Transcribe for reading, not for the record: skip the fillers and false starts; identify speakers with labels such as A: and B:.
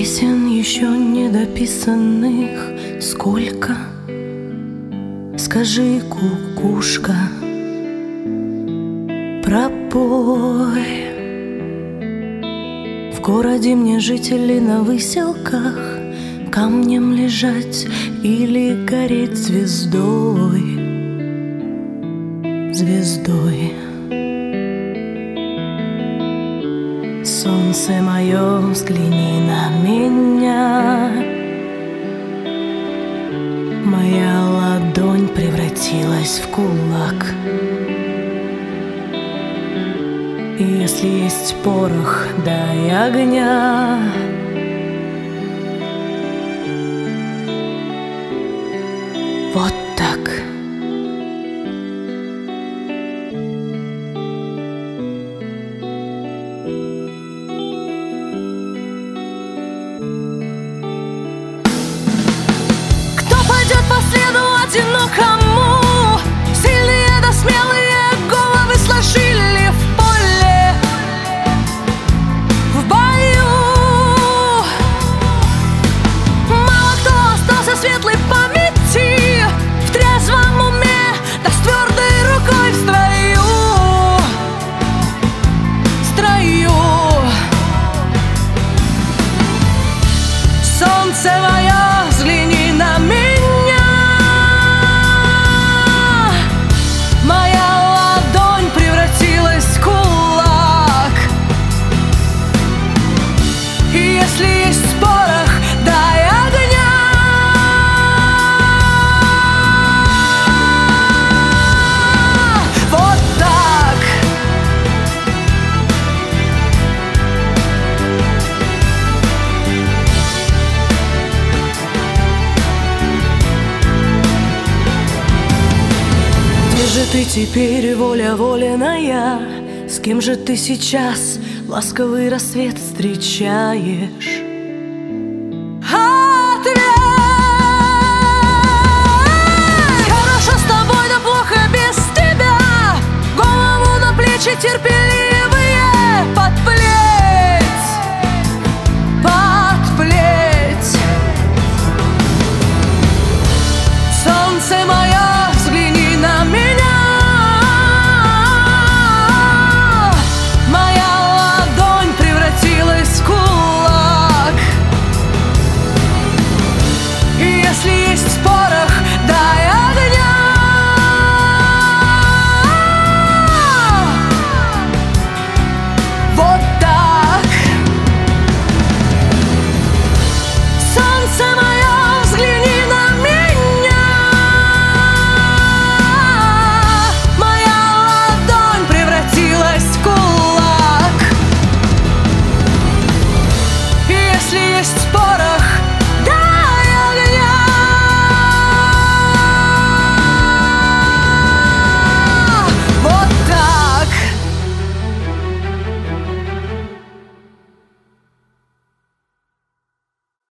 A: Песен еще недописанных сколько? Скажи, кукушка, пропой. В городе мне жить или на выселках, камнем лежать или гореть звездой, звездой. Солнце мое, взгляни на меня. Моя ладонь превратилась в кулак. И если есть порох, дай огня. Вот так.
B: По следу одинокому, сильные да смелые головы сложили в поле, в бою. Мало кто остался светлой памяти, в трезвом уме, да с твердой рукой в строю, строю. Солнце мое, взгляни на меня. Если есть порох, дай огня. Вот так.
A: Где же ты теперь, воля воленая? С кем же ты сейчас ласковый рассвет встречаешь?
B: Ответ! Хорошо с тобой, да плохо без тебя. Голову на плечи терпи.